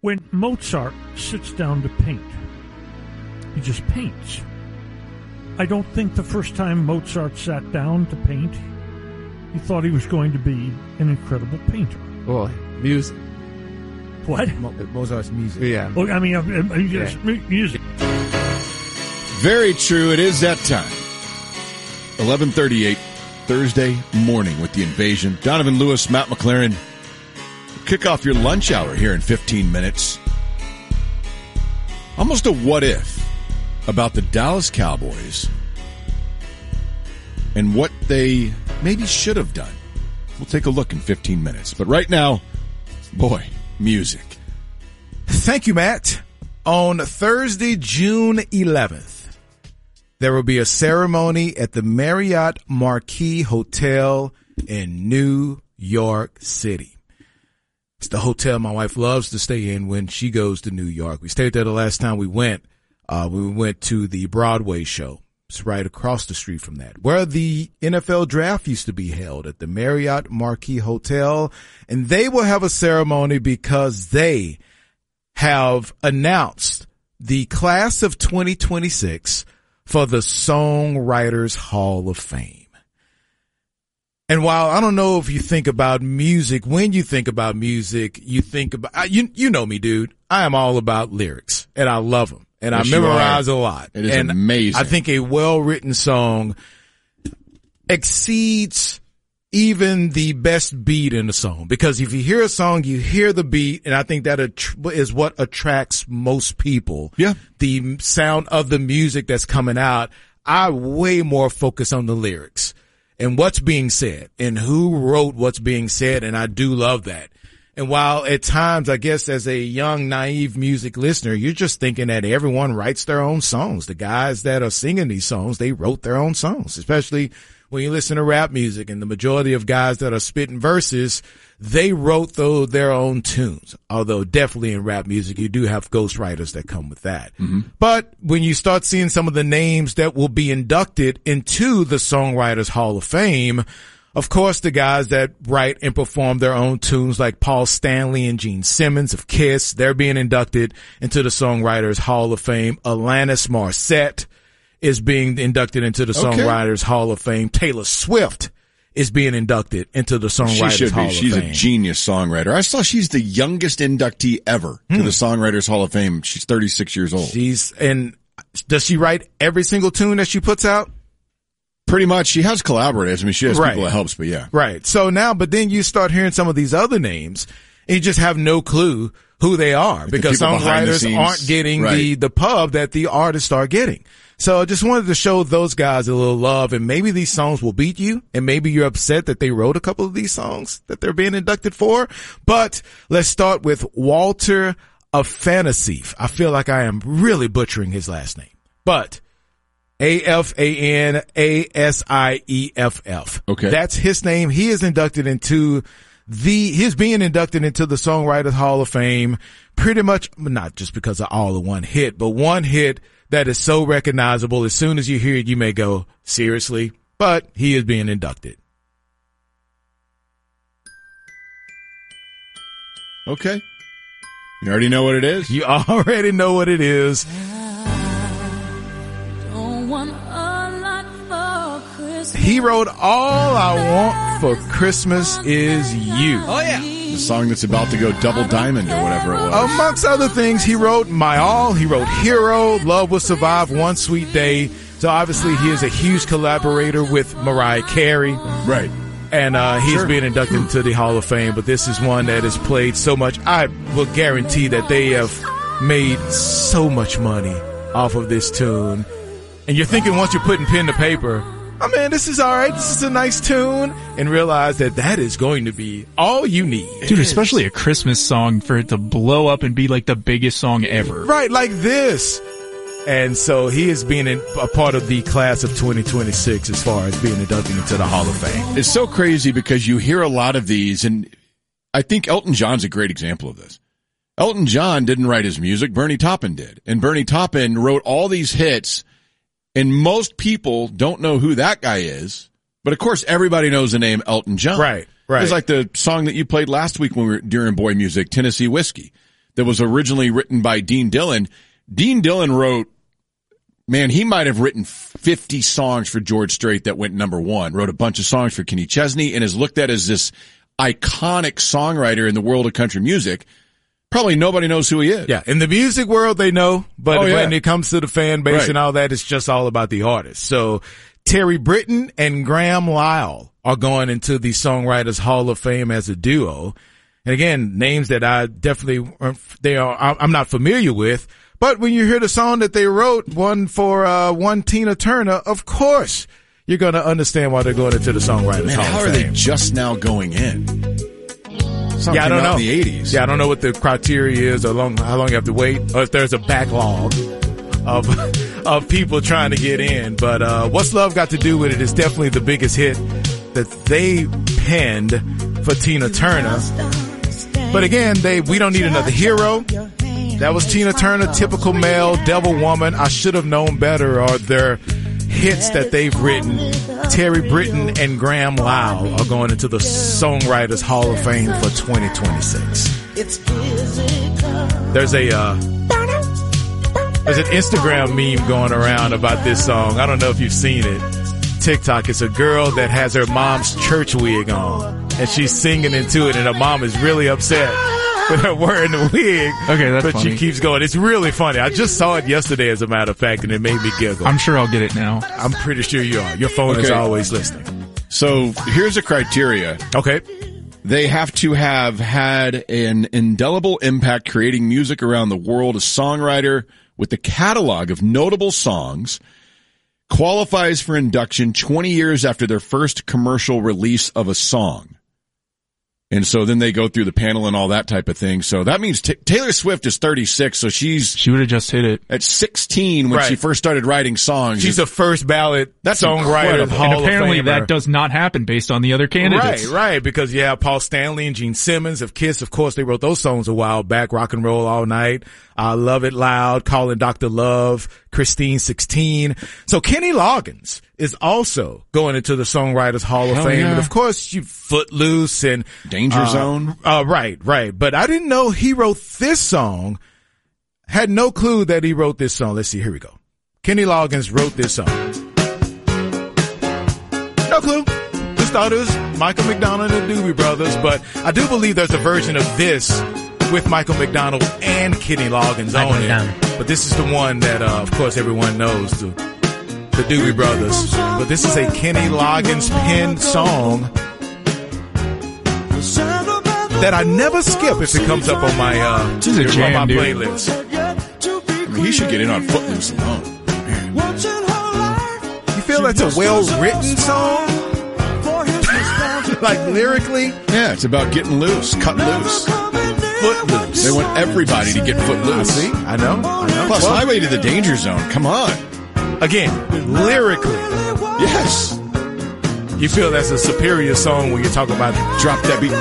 When Mozart sits down to paint, he just paints. I don't think the first time Mozart sat down to paint, he thought he was going to be an incredible painter. Well, music. What? Mozart's music. Yeah. Well, I mean, music. Very true. It is that time. 11:38, Thursday morning with The Invasion. Donovan Lewis, Matt McLaren. Kick off your lunch hour here in 15 minutes. Almost a what if about the Dallas Cowboys and what they maybe should have done. We'll take a look in 15 minutes. But right now, boy, music. Thank you, Matt. On Thursday, June 11th, there will be a ceremony at the Marriott Marquis Hotel in New York City. It's the hotel my wife loves to stay in when she goes to New York. We stayed there the last time we went. We went to the Broadway show. It's right across the street from that, where the NFL draft used to be held at the Marriott Marquis Hotel. And they will have a ceremony because they have announced the class of 2026 for the Songwriters Hall of Fame. And while I don't know if you think about music, when you think about music, you think about, you know me, dude. I am all about lyrics and I love them and yes, I memorize a lot. It is amazing. I think a well-written song exceeds even the best beat in the song, because if you hear a song, you hear the beat, and I think that is what attracts most people. Yeah. The sound of the music that's coming out. I way more focus on the lyrics and what's being said and who wrote what's being said. And I do love that. And while at times, I guess as a young, naive music listener, you're just thinking that everyone writes their own songs. The guys that are singing these songs, they wrote their own songs, especially when you listen to rap music, and the majority of guys that are spitting verses, they wrote their own tunes. Although definitely in rap music, you do have ghostwriters that come with that. Mm-hmm. But when you start seeing some of the names that will be inducted into the Songwriters Hall of Fame, of course, the guys that write and perform their own tunes like Paul Stanley and Gene Simmons of Kiss, they're being inducted into the Songwriters Hall of Fame. Alanis Morissette is being inducted into the Songwriters Hall of Fame. Taylor Swift is being inducted into the Songwriters Hall of Fame. She's a genius songwriter. I saw she's the youngest inductee ever to the Songwriters Hall of Fame. She's 36 years old. And does she write every single tune that she puts out? Pretty much. She has collaborators. I mean, she has people that helps, but yeah. Right. So now, but then you start hearing some of these other names and you just have no clue who they are, because songwriters aren't getting the pub that the artists are getting. So I just wanted to show those guys a little love, and maybe these songs will beat you, and maybe you're upset that they wrote a couple of these songs that they're being inducted for. But let's start with Walter Afanasieff. I feel like I am really butchering his last name, but Afanasieff. Okay. That's his name. He is inducted into he's being inducted into the Songwriters Hall of Fame, pretty much not just because of all the one hit, but one hit that is so recognizable. As soon as you hear it, you may go, seriously? But he is being inducted. Okay. You already know what it is? You already know what it is. He wrote All I Want for Christmas Is You. Oh, yeah. The song that's about to go double diamond or whatever it was. Amongst other things, he wrote My All. He wrote Hero, Love Will Survive, One Sweet Day. So obviously he is a huge collaborator with Mariah Carey. Right. And he's being inducted into the Hall of Fame. But this is one that is played so much. I will guarantee that they have made so much money off of this tune. And you're thinking once you're putting pen to paper, oh man, this is all right. This is a nice tune. And realize that is going to be all you need. Dude, especially a Christmas song for it to blow up and be like the biggest song ever. Right, like this. And so he is being a part of the class of 2026 as far as being inducted into the Hall of Fame. It's so crazy because you hear a lot of these, and I think Elton John's a great example of this. Elton John didn't write his music. Bernie Taupin did. And Bernie Taupin wrote all these hits. And most people don't know who that guy is, but of course everybody knows the name Elton John. Right. It's like the song that you played last week when we were during Boy Music, Tennessee Whiskey. that was originally written by Dean Dillon. Dean Dillon wrote, man, he might have written 50 songs for George Strait that went number one, wrote a bunch of songs for Kenny Chesney, and is looked at as this iconic songwriter in the world of country music. Probably nobody knows who he is. Yeah, in the music world, they know, but when it comes to the fan base and all that, it's just all about the artist. So Terry Britton and Graham Lyle are going into the Songwriters Hall of Fame as a duo. And again, names that I definitely, I'm not familiar with. But when you hear the song that they wrote, one Tina Turner, of course, you're going to understand why they're going into the Songwriters Hall of Fame. How are they just now going in? I don't know. In the 80s. Yeah, I don't know what the criteria is or how long you have to wait, or if there's a backlog of people trying to get in. But What's Love Got to Do with It is definitely the biggest hit that they penned for Tina Turner. But again, We Don't Need Another Hero. That was Tina Turner, Typical Male, Devil Woman, I Should Have Known Better are their hits that they've written. Terry Britton and Graham Lyle are going into the Songwriters Hall of Fame for 2026. There's an Instagram meme going around about this song. I don't know if you've seen it. TikTok. It's a girl that has her mom's church wig on, and she's singing into it, and her mom is really upset with her wearing the wig. Okay, that's but funny. She keeps going. It's really funny. I just saw it yesterday, as a matter of fact, and it made me giggle. I'm sure I'll get it now. I'm pretty sure you are. Your phone is always listening. So here's a criteria. Okay. They have to have had an indelible impact creating music around the world. A songwriter with a catalog of notable songs qualifies for induction 20 years after their first commercial release of a song. And so then they go through the panel and all that type of thing. So that means Taylor Swift is 36, so she would have just hit it at 16 when she first started writing songs. She's a first ballot songwriter. And apparently that does not happen based on the other candidates. Right, because you have Paul Stanley and Gene Simmons of Kiss. Of course, they wrote those songs a while back, Rock and Roll All Night, Love It Loud, Calling Dr. Love, Christine 16. So Kenny Loggins is also going into the Songwriters Hall of Fame. Yeah. And of course, you Footloose and Danger Zone. Right. But I didn't know he wrote this song. Had no clue that he wrote this song. Let's see. Here we go. Kenny Loggins wrote this song. No clue. Just thought it was Michael McDonald and the Doobie Brothers. But I do believe there's a version of this with Michael McDonald and Kenny Loggins on it. But this is the one that, of course, everyone knows, the Doobie Brothers. But this is a Kenny Loggins penned song that I never skip if it comes up on my playlist. I mean, he should get in on Footloose alone. You feel that's a well-written song? Like lyrically? Yeah, it's about getting loose, cut loose. Footloose. They want everybody to get footloose. See? I know. Plus, Highway to the Danger Zone. Come on. Again, lyrically. Yes. You feel that's a superior song when you talk about drop that beat.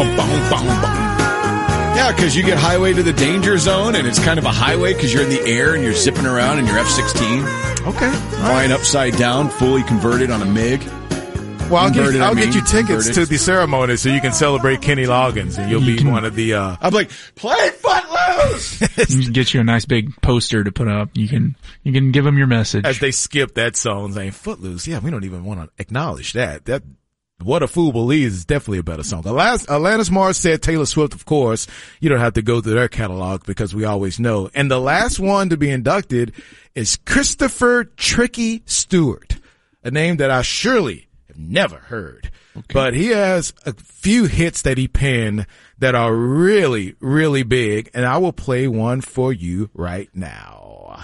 Yeah, because you get Highway to the Danger Zone, and it's kind of a highway because you're in the air and you're zipping around in your F-16. Okay. Flying upside down, fully converted on a MiG. Well, I'll get you tickets to the ceremony so you can celebrate Kenny Loggins, and you'll be one of the. I'm like, play Footloose. You can get you a nice big poster to put up. You can give them your message as they skip that song, saying Footloose. Yeah, we don't even want to acknowledge that. That What a Fool Believes is definitely a better song. Alanis Morissette, Taylor Swift, of course. You don't have to go through their catalog because we always know. And the last one to be inducted is Christopher Tricky Stewart, a name that I surely never heard. Okay. But he has a few hits that he penned that are really, really big, and I will play one for you right now.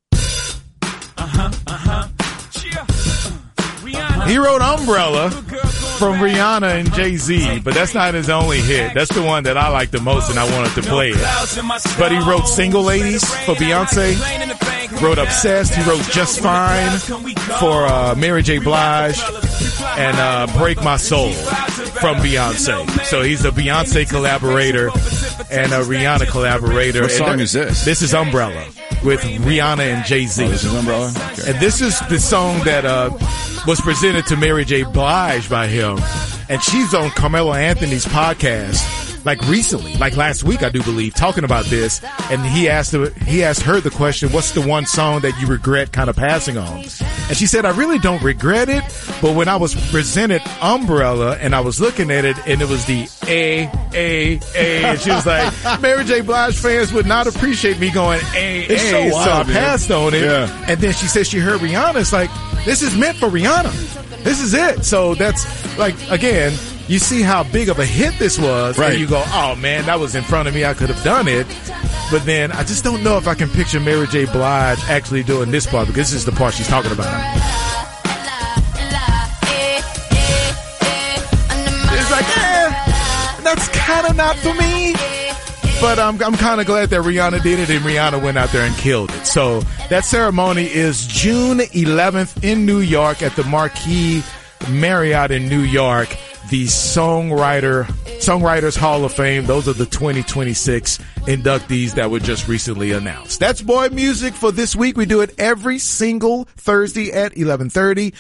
He wrote Umbrella from Rihanna and Jay-Z, but that's not his only hit. That's the one that I like the most, and I wanted to play it. But he wrote Single Ladies for Beyonce, wrote Obsessed, he wrote Just Fine for Mary J. Blige, and Break My Soul from Beyonce. So he's a Beyonce collaborator and a Rihanna collaborator. What song is this? This is Umbrella with Rihanna and Jay-Z. Oh, this is Umbrella? Okay. And this is the song that was presented to Mary J. Blige by him. And she's on Carmelo Anthony's podcast like recently, like last week, I do believe, talking about this, and he asked her the question, what's the one song that you regret kind of passing on? And she said, I really don't regret it, but when I was presented Umbrella and I was looking at it and it was the A, and she was like, Mary J. Blige fans would not appreciate me going A, so wild, so I man. passed on it. Yeah. And then she said she heard Rihanna. It's like, this is meant for Rihanna. This is it. So that's like, again, you see how big of a hit this was, right. and you go, oh man, that was in front of me. I could have done it. But then I just don't know if I can picture Mary J. Blige actually doing this part, because this is the part she's talking about. It's like, that's kind of not for me. But I'm kind of glad that Rihanna did it, and Rihanna went out there and killed it. So that ceremony is June 11th in New York at the Marquis Marriott in New York. The Songwriters Hall of Fame. Those are the 2026 inductees that were just recently announced. That's Boy Music for this week. We do it every single Thursday at 11:30.